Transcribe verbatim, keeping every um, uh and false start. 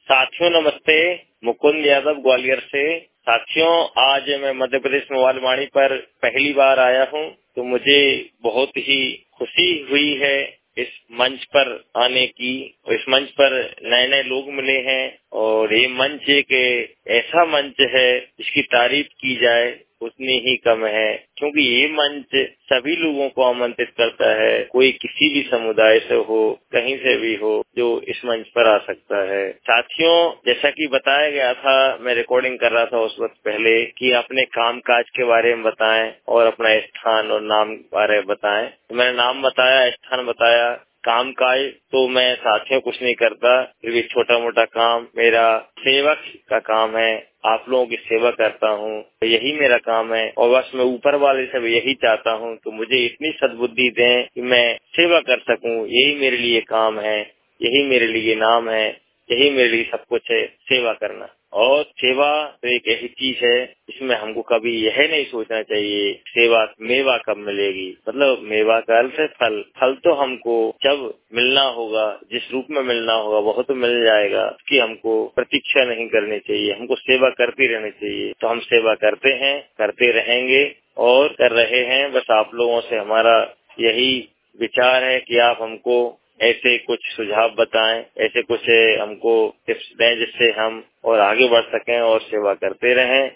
साथियों नमस्ते, मुकुंद यादव ग्वालियर से। साथियों, आज मैं मध्य प्रदेश मोबाइल वाणी पर पहली बार आया हूँ, तो मुझे बहुत ही खुशी हुई है इस मंच पर आने की। और इस मंच पर नए नए लोग मिले हैं और ये मंच एक ऐसा मंच है जिसकी तारीफ की जाए उतनी ही कम है, क्योंकि ये मंच सभी लोगों को आमंत्रित करता है। कोई किसी भी समुदाय से हो, कहीं से भी हो, जो इस मंच पर आ सकता है। साथियों, जैसा कि बताया गया था, मैं रिकॉर्डिंग कर रहा था उस वक्त पहले, कि अपने काम काज के बारे में बताएं और अपना स्थान और नाम बारे में बताएं। तो मैंने नाम बताया, स्थान बताया, काम काज तो मैं साथियों कुछ नहीं करता, फिर भी छोटा मोटा काम मेरा सेवक का काम है। आप लोगों की सेवा करता हूँ, यही मेरा काम है। और बस मैं ऊपर वाले से यही चाहता हूँ कि मुझे इतनी सद्बुद्धि दें कि मैं सेवा कर सकूँ। यही मेरे लिए काम है, यही मेरे लिए नाम है, यही मेरे लिए सब कुछ है, सेवा करना। और सेवा तो एक ऐसी चीज है जिसमें हमको कभी यह नहीं सोचना चाहिए सेवा मेवा कब मिलेगी। मतलब मेवा का अर्थ है फल। फल तो हमको जब मिलना होगा, जिस रूप में मिलना होगा, वह तो मिल जाएगा। उसकी हमको प्रतीक्षा नहीं करनी चाहिए, हमको सेवा करती रहनी चाहिए। तो हम सेवा करते हैं, करते रहेंगे और कर रहे हैं। बस आप लोगों से हमारा यही विचार है कि आप हमको ऐसे कुछ सुझाव बताएं, ऐसे कुछ हमको टिप्स दें जिससे हम और आगे बढ़ सकें और सेवा करते रहें।